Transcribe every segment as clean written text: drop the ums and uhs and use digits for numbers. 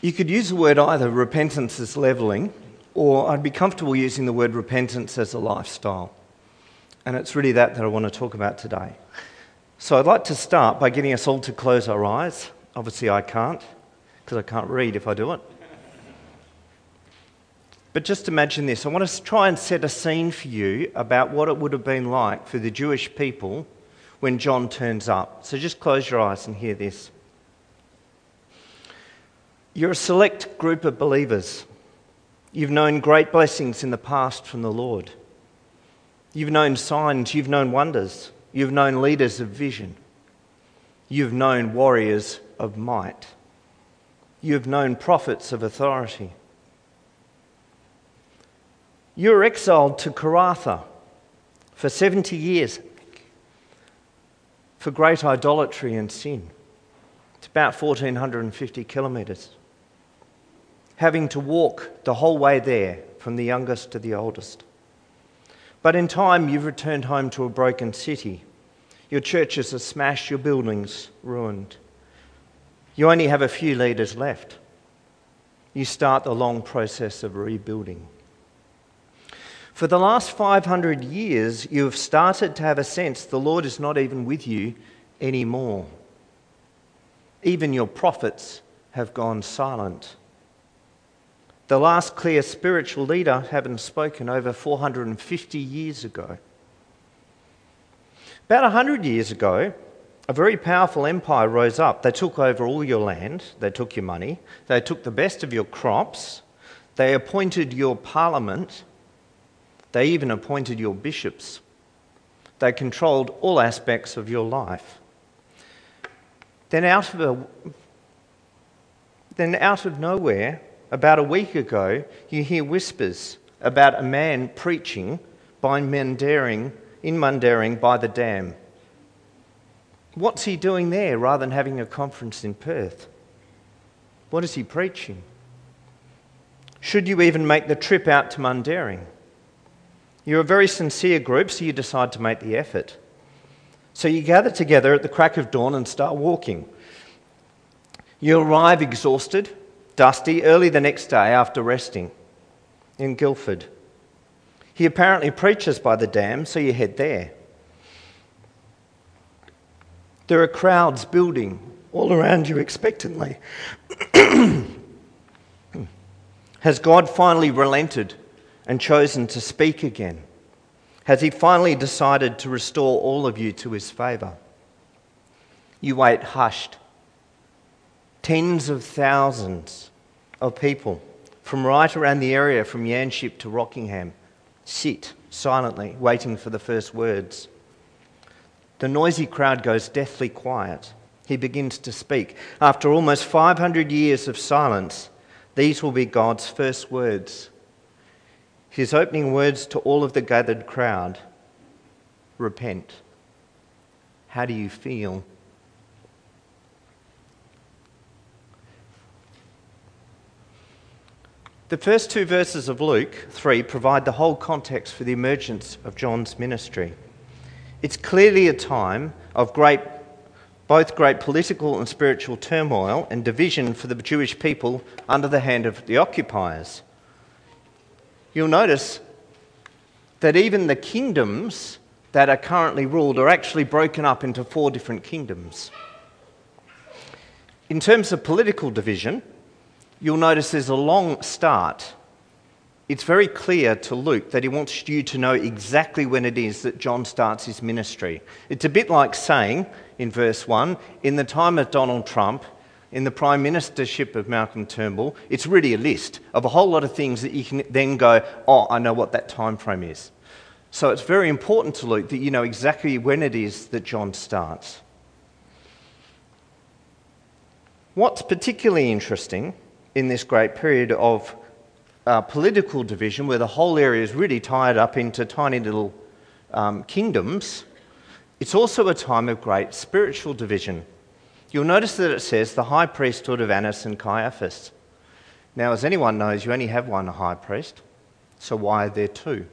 You could use the word either repentance as levelling, or I'd be comfortable using the word repentance as a lifestyle. And it's really that I want to talk about today. So I'd like to start by getting us all to close our eyes. Obviously I can't, because I can't read if I do it. But just imagine this. I want to try and set a scene for you about what it would have been like for the Jewish people when John turns up. So just close your eyes and hear this. You're a select group of believers. You've known great blessings in the past from the Lord. You've known signs, you've known wonders. You've known leaders of vision. You've known warriors of might. You've known prophets of authority. You were exiled to Karatha for 70 years for great idolatry and sin. It's about 1,450 kilometres. Having to walk the whole way there, from the youngest to the oldest. But in time, you've returned home to a broken city. Your churches are smashed, your buildings ruined. You only have a few leaders left. You start the long process of rebuilding. For the last 500 years, you have started to have a sense the Lord is not even with you anymore. Even your prophets have gone silent. The last clear spiritual leader having spoken over 450 years ago. About 100 years ago, a very powerful empire rose up. They took over all your land, they took your money, they took the best of your crops, they appointed your parliament, they even appointed your bishops. They controlled all aspects of your life. Then out of nowhere, about a week ago, you hear whispers about a man preaching in Mundaring by the dam. What's he doing there rather than having a conference in Perth? What is he preaching? Should you even make the trip out to Mundaring? You're a very sincere group, so you decide to make the effort. So you gather together at the crack of dawn and start walking. You arrive exhausted, dusty, early the next day after resting in Guildford. He apparently preaches by the dam, so you head there. There are crowds building all around you expectantly. Has God finally relented and chosen to speak again? Has he finally decided to restore all of you to his favour? You wait hushed. Tens of thousands of people from right around the area, from Yanship to Rockingham, sit silently, waiting for the first words. The noisy crowd goes deathly quiet. He begins to speak. After almost 500 years of silence, these will be God's first words. His opening words to all of the gathered crowd: repent. How do you feel? The first two verses of Luke 3 provide the whole context for the emergence of John's ministry. It's clearly a time of both great political and spiritual turmoil and division for the Jewish people under the hand of the occupiers. You'll notice that even the kingdoms that are currently ruled are actually broken up into 4 different kingdoms. In terms of political division, you'll notice there's a long start. It's very clear to Luke that he wants you to know exactly when it is that John starts his ministry. It's a bit like saying, in verse 1, in the time of Donald Trump, in the prime ministership of Malcolm Turnbull, it's really a list of a whole lot of things that you can then go, oh, I know what that time frame is. So it's very important to Luke that you know exactly when it is that John starts. What's particularly interesting in this great period of political division, where the whole area is really tied up into tiny little kingdoms, it's also a time of great spiritual division. You'll notice that it says the high priesthood of Annas and Caiaphas. Now, as anyone knows, you only have one high priest, so why are there 2?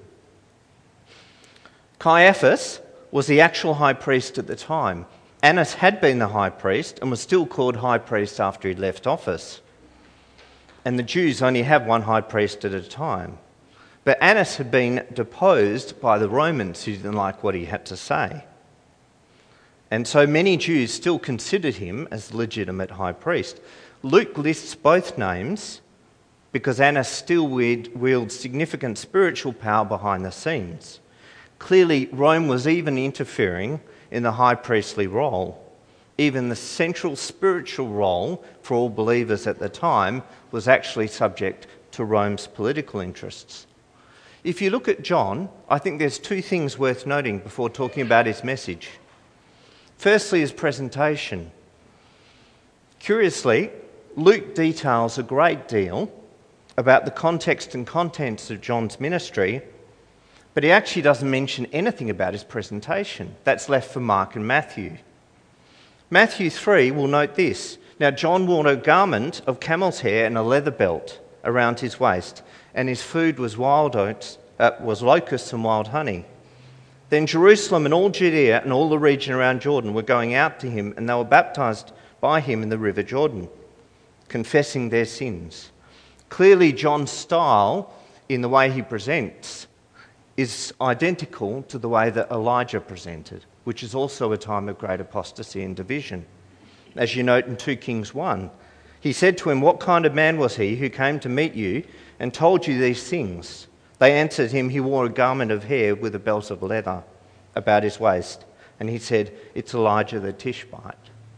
Caiaphas was the actual high priest at the time. Annas had been the high priest and was still called high priest after he left office. and the Jews only have one high priest at a time. But Annas had been deposed by the Romans who didn't like what he had to say. And so many Jews still considered him as the legitimate high priest. Luke lists both names because Annas still wields significant spiritual power behind the scenes. Clearly, Rome was even interfering in the high priestly role. Even the central spiritual role for all believers at the time was actually subject to Rome's political interests. If you look at John, I think there's two things worth noting before talking about his message. Firstly, his presentation. Curiously, Luke details a great deal about the context and contents of John's ministry, but he actually doesn't mention anything about his presentation. That's left for Mark and Matthew. Matthew 3 will note this. Now, John wore a garment of camel's hair and a leather belt around his waist, and his food was locusts and wild honey. Then Jerusalem and all Judea and all the region around Jordan were going out to him, and they were baptized by him in the river Jordan, confessing their sins. Clearly, John's style in the way he presents is identical to the way that Elijah presented, which is also a time of great apostasy and division. As you note in 2 Kings 1, he said to him, "What kind of man was he who came to meet you and told you these things?" They answered him, "He wore a garment of hair with a belt of leather about his waist." And he said, "It's Elijah the Tishbite."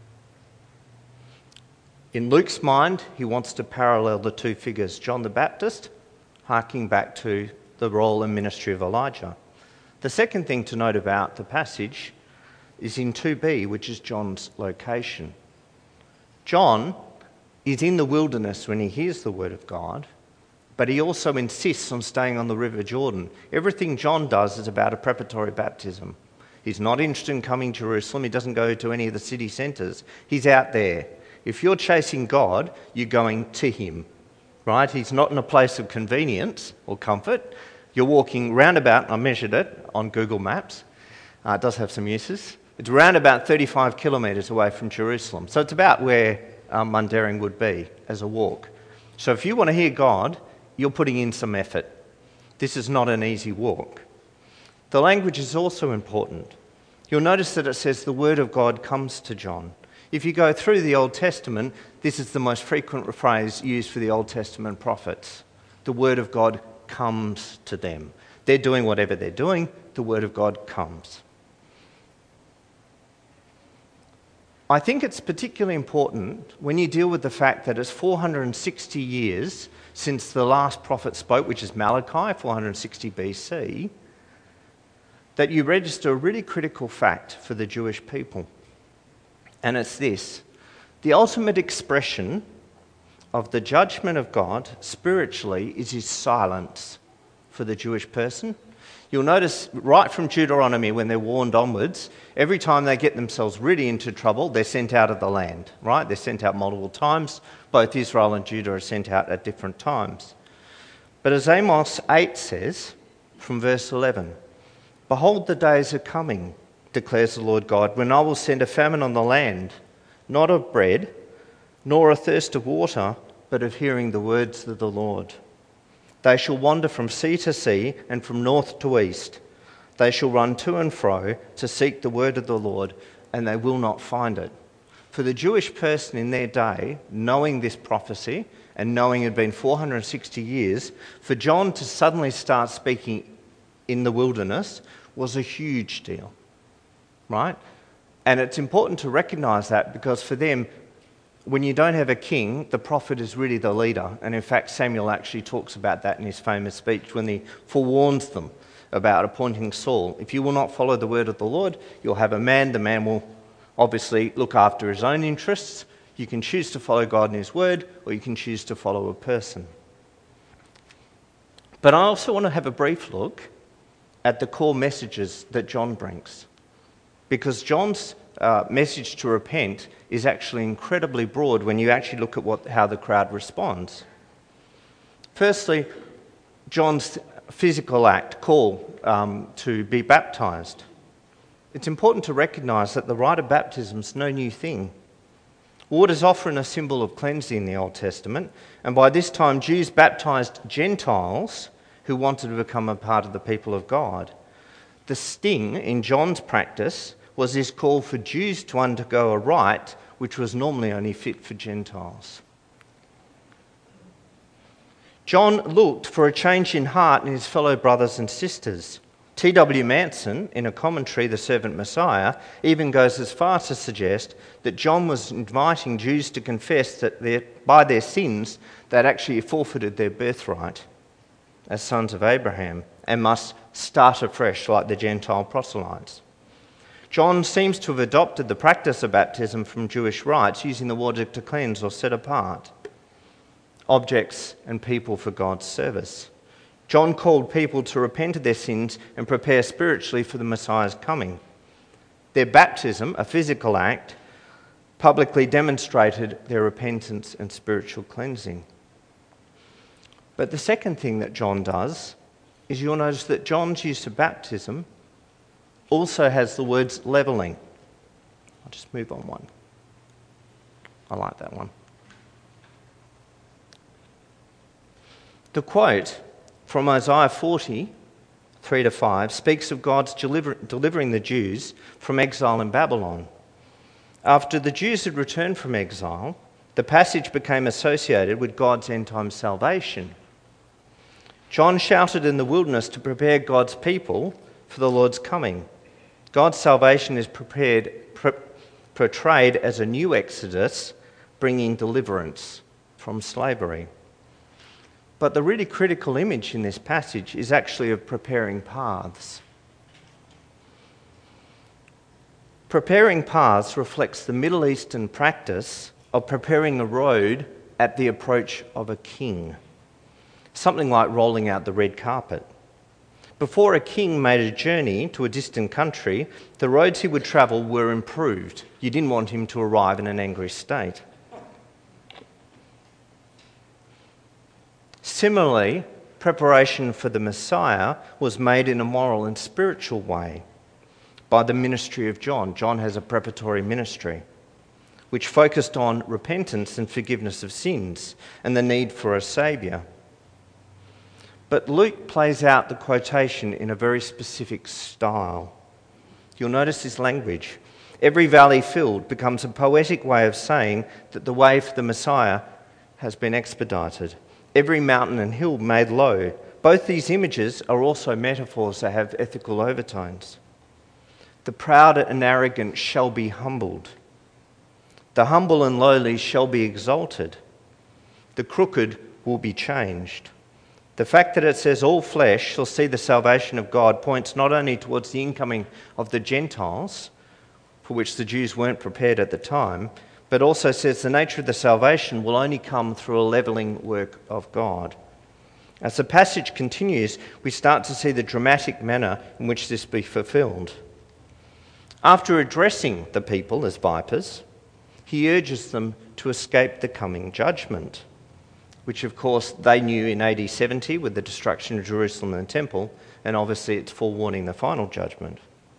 In Luke's mind, he wants to parallel the two figures, John the Baptist, harking back to the role and ministry of Elijah. The second thing to note about the passage is in 2b, which is John's location. John is in the wilderness when he hears the word of God, but he also insists on staying on the River Jordan. Everything John does is about a preparatory baptism. He's not interested in coming to Jerusalem. He doesn't go to any of the city centres. He's out there. If you're chasing God, you're going to him, right? He's not in a place of convenience or comfort. You're walking roundabout, I measured it on Google Maps. It does have some uses. It's around about 35 kilometres away from Jerusalem. So it's about where Mundaring would be as a walk. So if you want to hear God, you're putting in some effort. This is not an easy walk. The language is also important. You'll notice that it says the word of God comes to John. If you go through the Old Testament, this is the most frequent phrase used for the Old Testament prophets. The word of God comes to them. They're doing whatever they're doing, the word of God comes. I think it's particularly important when you deal with the fact that it's 460 years since the last prophet spoke, which is Malachi, 460 BC, that you register a really critical fact for the Jewish people. And it's this: the ultimate expression of the judgment of God spiritually is his silence for the Jewish person. You'll notice right from Deuteronomy, when they're warned onwards, every time they get themselves really into trouble, they're sent out of the land, right? They're sent out multiple times. Both Israel and Judah are sent out at different times. But as Amos 8 says, from verse 11, "Behold, the days are coming, declares the Lord God, when I will send a famine on the land, not of bread, nor a thirst of water, but of hearing the words of the Lord. They shall wander from sea to sea and from north to east. They shall run to and fro to seek the word of the Lord, and they will not find it." For the Jewish person in their day, knowing this prophecy and knowing it had been 460 years, for John to suddenly start speaking in the wilderness was a huge deal, right? And it's important to recognise that, because for them, when you don't have a king, the prophet is really the leader. And in fact, Samuel actually talks about that in his famous speech when he forewarns them about appointing Saul. If you will not follow the word of the Lord, you'll have a man. The man will obviously look after his own interests. You can choose to follow God and his word, or you can choose to follow a person. But I also want to have a brief look at the core messages that John brings, because John's message to repent is actually incredibly broad when you actually look at how the crowd responds. Firstly, John's physical act, call to be baptised. It's important to recognise that the rite of baptism is no new thing. Water is often a symbol of cleansing in the Old Testament, and by this time Jews baptised Gentiles who wanted to become a part of the people of God. The sting in John's practice was his call for Jews to undergo a rite which was normally only fit for Gentiles. John looked for a change in heart in his fellow brothers and sisters. T.W. Manson, in a commentary, The Servant Messiah, even goes as far to suggest that John was inviting Jews to confess that by their sins they'd actually forfeited their birthright as sons of Abraham and must start afresh like the Gentile proselytes. John seems to have adopted the practice of baptism from Jewish rites, using the water to cleanse or set apart objects and people for God's service. John called people to repent of their sins and prepare spiritually for the Messiah's coming. Their baptism, a physical act, publicly demonstrated their repentance and spiritual cleansing. But the second thing that John does is you'll notice that John's use of baptism also has the words levelling. I'll just move on one. I like that one. The quote from Isaiah 40, 3-5, speaks of God's delivering the Jews from exile in Babylon. After the Jews had returned from exile, the passage became associated with God's end-time salvation. John shouted in the wilderness to prepare God's people for the Lord's coming. God's salvation is portrayed as a new exodus, bringing deliverance from slavery. But the really critical image in this passage is actually of preparing paths. Preparing paths reflects the Middle Eastern practice of preparing a road at the approach of a king. Something like rolling out the red carpet. Before a king made a journey to a distant country, the roads he would travel were improved. You didn't want him to arrive in an angry state. Similarly, preparation for the Messiah was made in a moral and spiritual way by the ministry of John. John has a preparatory ministry which focused on repentance and forgiveness of sins and the need for a saviour. But Luke plays out the quotation in a very specific style. You'll notice his language. Every valley filled becomes a poetic way of saying that the way for the Messiah has been expedited. Every mountain and hill made low. Both these images are also metaphors that have ethical overtones. The proud and arrogant shall be humbled. The humble and lowly shall be exalted. The crooked will be changed. The fact that it says all flesh shall see the salvation of God points not only towards the incoming of the Gentiles, for which the Jews weren't prepared at the time, but also says the nature of the salvation will only come through a levelling work of God. As the passage continues, we start to see the dramatic manner in which this be fulfilled. After addressing the people as vipers, he urges them to escape the coming judgment, which of course they knew in AD 70 with the destruction of Jerusalem and the temple, and obviously it's forewarning the final judgment.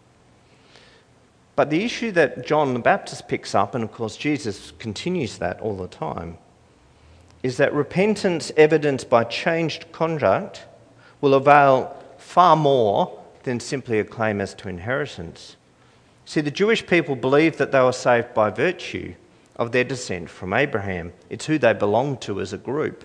But the issue that John the Baptist picks up, and of course Jesus continues that all the time, is that repentance evidenced by changed conduct will avail far more than simply a claim as to inheritance. See, the Jewish people believed that they were saved by virtue of their descent from Abraham. It's who they belonged to as a group.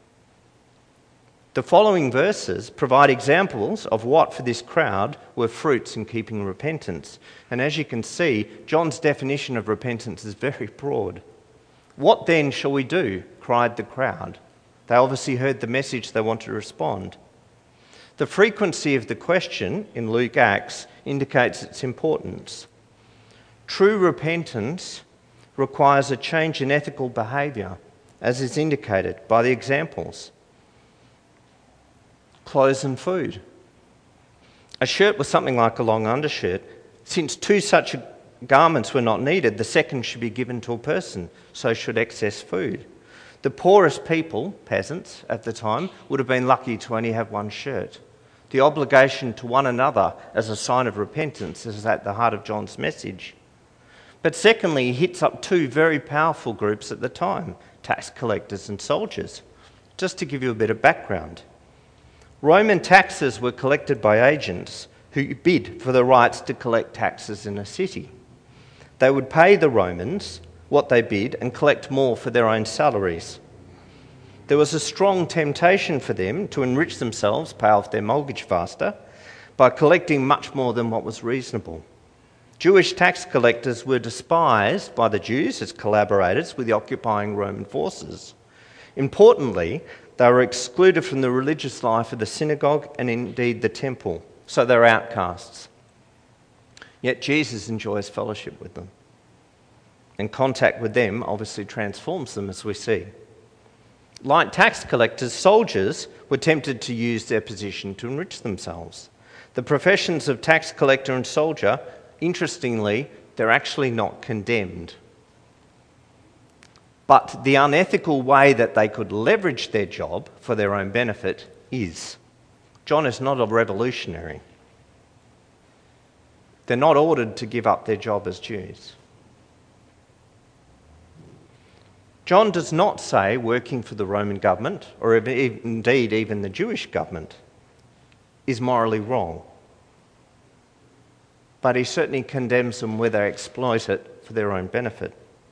The following verses provide examples of what for this crowd were fruits in keeping repentance. And as you can see, John's definition of repentance is very broad. What then shall we do? Cried the crowd. They obviously heard the message, they wanted to respond. The frequency of the question in Luke Acts indicates its importance. True repentance requires a change in ethical behaviour, as is indicated by the examples. Clothes and food. A shirt was something like a long undershirt. Since two such garments were not needed, the second should be given to a person, so should excess food. The poorest people, peasants at the time, would have been lucky to only have one shirt. The obligation to one another as a sign of repentance is at the heart of John's message. But secondly, he hits up two very powerful groups at the time, tax collectors and soldiers. Just to give you a bit of background. Roman taxes were collected by agents who bid for the rights to collect taxes in a city. They would pay the Romans what they bid and collect more for their own salaries. There was a strong temptation for them to enrich themselves, pay off their mortgage faster, by collecting much more than what was reasonable. Jewish tax collectors were despised by the Jews as collaborators with the occupying Roman forces. Importantly, they were excluded from the religious life of the synagogue and indeed the temple, so they're outcasts. Yet Jesus enjoys fellowship with them. And contact with them obviously transforms them, as we see. Like tax collectors, soldiers were tempted to use their position to enrich themselves. The professions of tax collector and soldier, interestingly, they're actually not condemned. But the unethical way that they could leverage their job for their own benefit is. John is not a revolutionary. They're not ordered to give up their job as Jews. John does not say working for the Roman government, or indeed even the Jewish government, is morally wrong. But he certainly condemns them where they exploit it for their own benefit.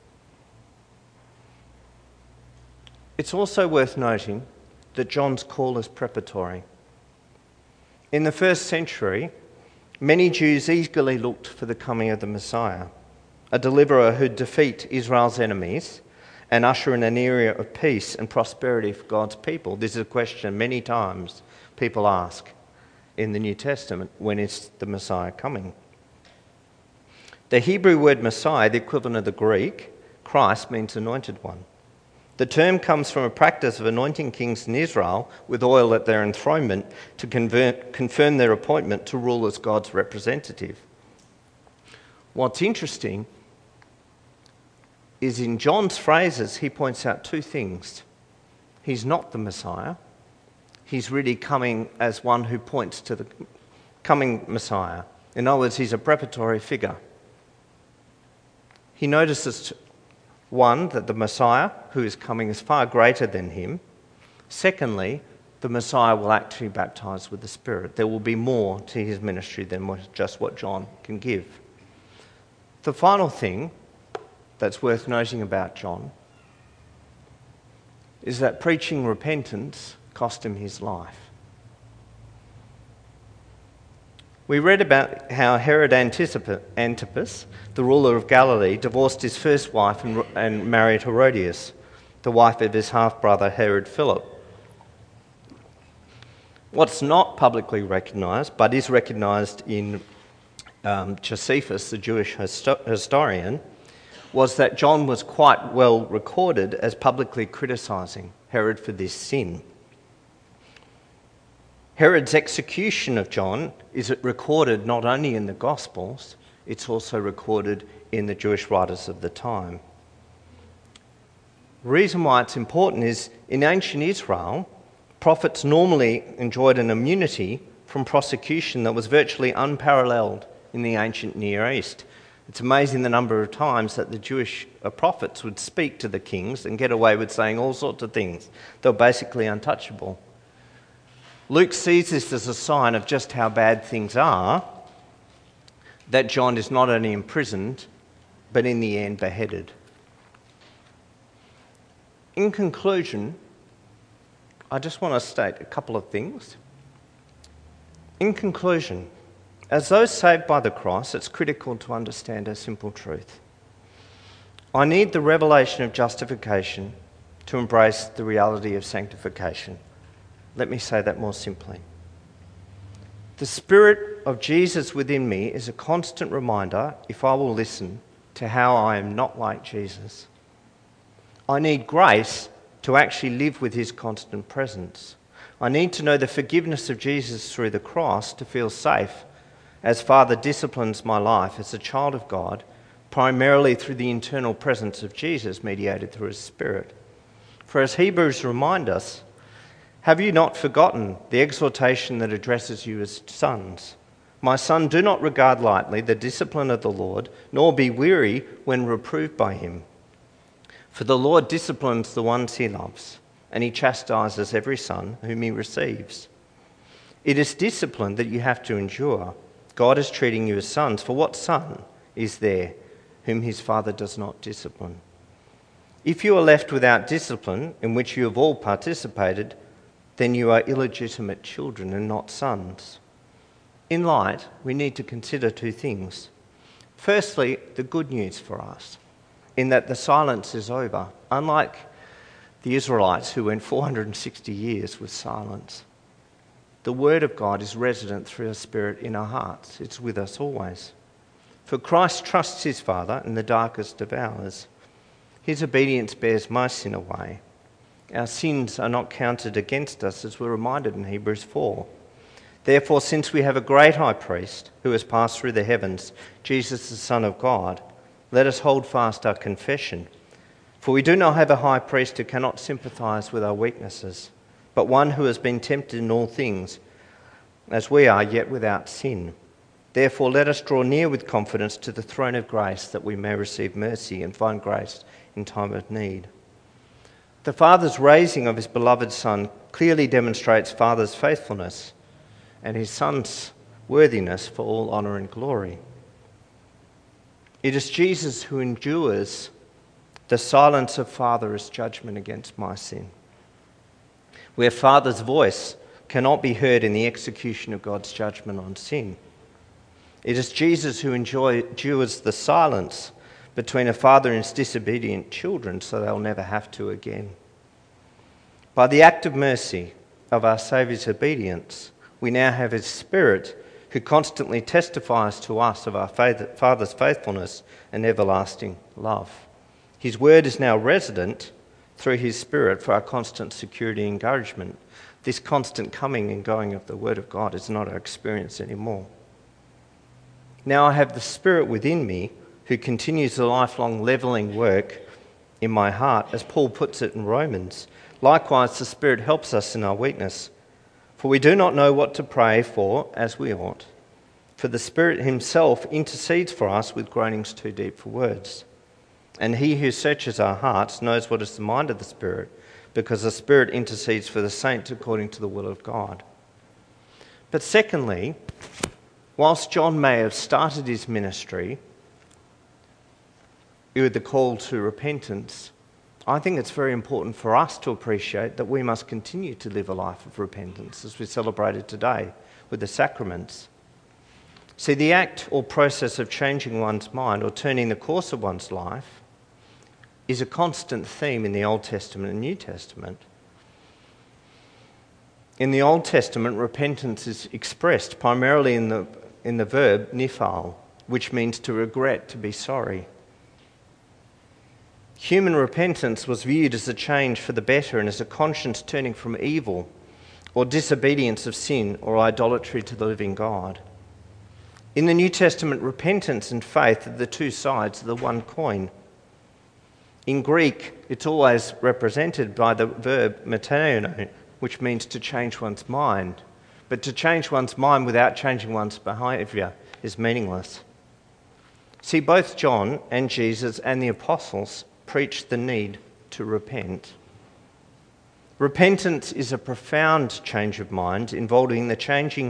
It's also worth noting that John's call is preparatory. In the first century, many Jews eagerly looked for the coming of the Messiah, a deliverer who'd defeat Israel's enemies and usher in an era of peace and prosperity for God's people. This is a question many times people ask in the New Testament: when is the Messiah coming? The Hebrew word Messiah, the equivalent of the Greek Christ, means anointed one. The term comes from a practice of anointing kings in Israel with oil at their enthronement to confirm their appointment to rule as God's representative. What's interesting is in John's phrases, he points out two things. He's not the Messiah. He's really coming as one who points to the coming Messiah. In other words, he's a preparatory figure. He notices, one, that the Messiah who is coming is far greater than him. Secondly, the Messiah will actually baptize with the Spirit. There will be more to his ministry than just what John can give. The final thing that's worth noting about John is that preaching repentance cost him his life. We read about how Herod Antipas, the ruler of Galilee, divorced his first wife and married Herodias, the wife of his half-brother Herod Philip. What's not publicly recognised, but is recognised in Josephus, the Jewish historian, was that John was quite well recorded as publicly criticising Herod for this sin. Herod's execution of John is recorded not only in the Gospels, it's also recorded in the Jewish writers of the time. The reason why it's important is in ancient Israel, prophets normally enjoyed an immunity from prosecution that was virtually unparalleled in the ancient Near East. It's amazing the number of times that the Jewish prophets would speak to the kings and get away with saying all sorts of things. They were basically untouchable. Luke sees this as a sign of just how bad things are, that John is not only imprisoned, but in the end beheaded. In conclusion, I just want to state a couple of things. In conclusion, as those saved by the cross, it's critical to understand a simple truth. I need the revelation of justification to embrace the reality of sanctification. Let me say that more simply. The Spirit of Jesus within me is a constant reminder, if I will listen, to how I am not like Jesus. I need grace to actually live with his constant presence. I need to know the forgiveness of Jesus through the cross to feel safe as Father disciplines my life as a child of God, primarily through the internal presence of Jesus mediated through his Spirit. For as Hebrews remind us, have you not forgotten the exhortation that addresses you as sons? My son, do not regard lightly the discipline of the Lord, nor be weary when reproved by him. For the Lord disciplines the ones he loves, and he chastises every son whom he receives. It is discipline that you have to endure. God is treating you as sons, for what son is there whom his father does not discipline? If you are left without discipline, in which you have all participated, then you are illegitimate children and not sons. In light, we need to consider two things. Firstly, the good news for us, in that the silence is over, unlike the Israelites who went 460 years with silence. The word of God is resident through our spirit in our hearts. It's with us always. For Christ trusts his Father in the darkest of hours. His obedience bears my sin away. Our sins are not counted against us, as we're reminded in Hebrews 4. Therefore, since we have a great high priest who has passed through the heavens, Jesus the Son of God, let us hold fast our confession. For we do not have a high priest who cannot sympathise with our weaknesses, but one who has been tempted in all things, as we are, yet without sin. Therefore, let us draw near with confidence to the throne of grace, that we may receive mercy and find grace in time of need. The Father's raising of his beloved Son clearly demonstrates Father's faithfulness and his Son's worthiness for all honour and glory. It is Jesus who endures the silence of Father as judgment against my sin. Where Father's voice cannot be heard in the execution of God's judgment on sin. It is Jesus who endures the silence between a father and his disobedient children, so they'll never have to again. By the act of mercy of our Saviour's obedience, we now have his Spirit who constantly testifies to us of our Father's faithfulness and everlasting love. His word is now resident through his Spirit for our constant security and encouragement. This constant coming and going of the word of God is not our experience anymore. Now I have the Spirit within me who continues the lifelong levelling work in my heart, as Paul puts it in Romans. Likewise, the Spirit helps us in our weakness. For we do not know what to pray for as we ought. For the Spirit himself intercedes for us with groanings too deep for words. And he who searches our hearts knows what is the mind of the Spirit, because the Spirit intercedes for the saints according to the will of God. But secondly, whilst John may have started his ministry with the call to repentance, I think it's very important for us to appreciate that we must continue to live a life of repentance, as we celebrated today with the sacraments. See, the act or process of changing one's mind or turning the course of one's life is a constant theme in the Old Testament and New Testament. In the Old Testament, repentance is expressed primarily in the verb niphal, which means to regret, to be sorry. Human repentance was viewed as a change for the better and as a conscience turning from evil or disobedience of sin or idolatry to the living God. In the New Testament, repentance and faith are the two sides of the one coin. In Greek, it's always represented by the verb metanoia, which means to change one's mind. But to change one's mind without changing one's behaviour is meaningless. See, both John and Jesus and the apostles preach the need to repent. Repentance is a profound change of mind involving the changing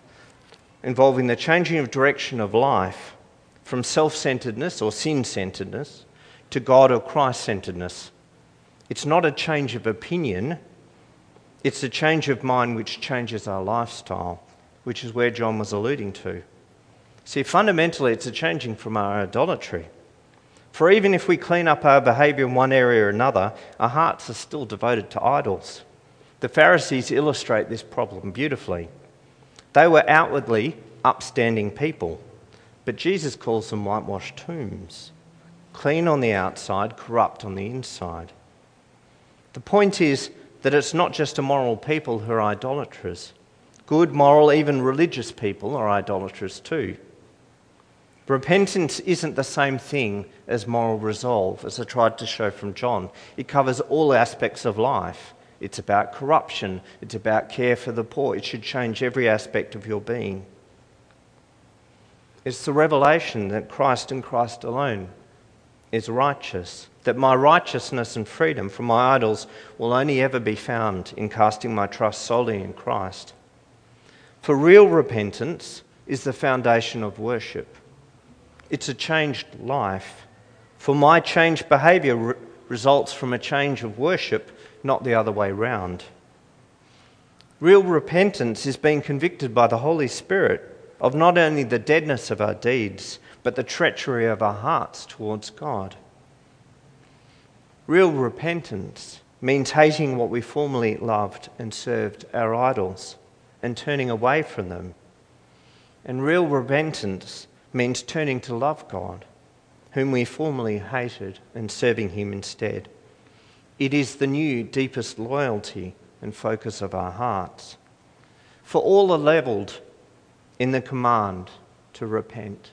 of direction of life from self-centeredness or sin-centeredness to God or Christ-centeredness. It's not a change of opinion, it's a change of mind which changes our lifestyle, which is where John was alluding to. See, fundamentally, it's a changing from our idolatry. For even if we clean up our behaviour in one area or another, our hearts are still devoted to idols. The Pharisees illustrate this problem beautifully. They were outwardly upstanding people, but Jesus calls them whitewashed tombs. Clean on the outside, corrupt on the inside. The point is that it's not just immoral people who are idolaters. Good, moral, even religious people are idolaters too. Repentance isn't the same thing as moral resolve, as I tried to show from John. It covers all aspects of life. It's about corruption. It's about care for the poor. It should change every aspect of your being. It's the revelation that Christ and Christ alone is righteous, that my righteousness and freedom from my idols will only ever be found in casting my trust solely in Christ. For real repentance is the foundation of worship. It's a changed life. For my changed behaviour results from a change of worship, not the other way round. Real repentance is being convicted by the Holy Spirit of not only the deadness of our deeds, but the treachery of our hearts towards God. Real repentance means hating what we formerly loved and served, our idols, and turning away from them. And real repentance means turning to love God, whom we formerly hated, and serving him instead. It is the new, deepest loyalty and focus of our hearts. For all are levelled in the command to repent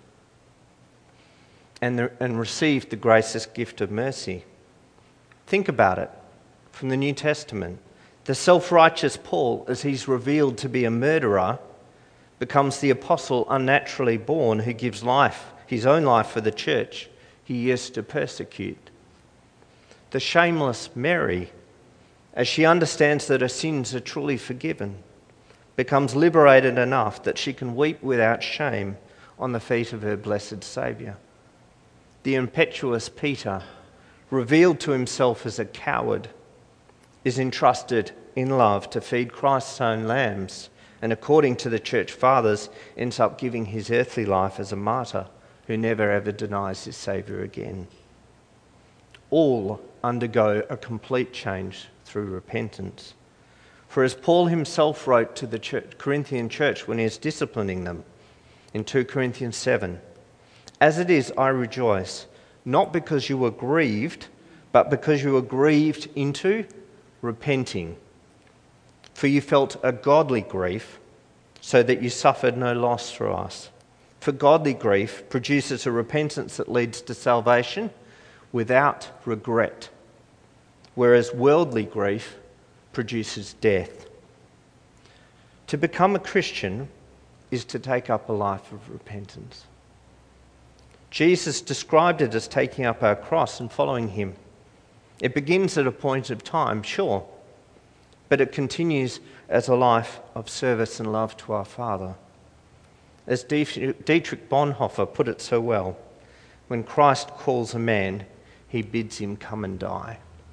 and receive the gracious gift of mercy. Think about it from the New Testament. The self-righteous Paul, as he's revealed to be a murderer, becomes the apostle unnaturally born who gives life, his own life for the church he used to persecute. The shameless Mary, as she understands that her sins are truly forgiven, becomes liberated enough that she can weep without shame on the feet of her blessed Saviour. The impetuous Peter, revealed to himself as a coward, is entrusted in love to feed Christ's own lambs, and according to the church fathers, ends up giving his earthly life as a martyr who never ever denies his Saviour again. All undergo a complete change through repentance. For as Paul himself wrote to the Corinthian church when he was disciplining them in 2 Corinthians 7, "As it is, I rejoice, not because you were grieved, but because you were grieved into repenting. For you felt a godly grief, so that you suffered no loss through us. For godly grief produces a repentance that leads to salvation without regret, whereas worldly grief produces death." To become a Christian is to take up a life of repentance. Jesus described it as taking up our cross and following him. It begins at a point of time, sure, but it continues as a life of service and love to our Father. As Dietrich Bonhoeffer put it so well, when Christ calls a man, he bids him come and die.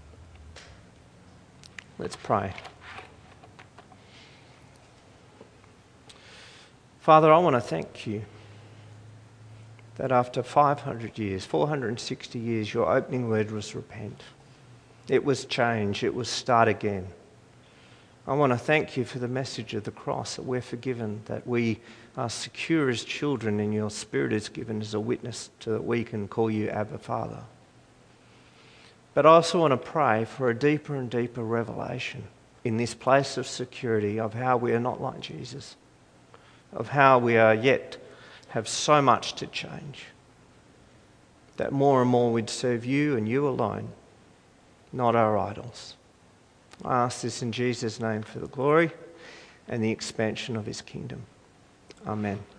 Let's pray. Father, I want to thank you that after 500 years, 460 years, your opening word was repent. It was change. It was start again. I want to thank you for the message of the cross, that we're forgiven, that we are secure as children, and your Spirit is given as a witness so that we can call you Abba, Father. But I also want to pray for a deeper and deeper revelation in this place of security of how we are not like Jesus, of how we are yet have so much to change, that more and more we'd serve you and you alone, not our idols. I ask this in Jesus' name for the glory and the expansion of his kingdom. Amen.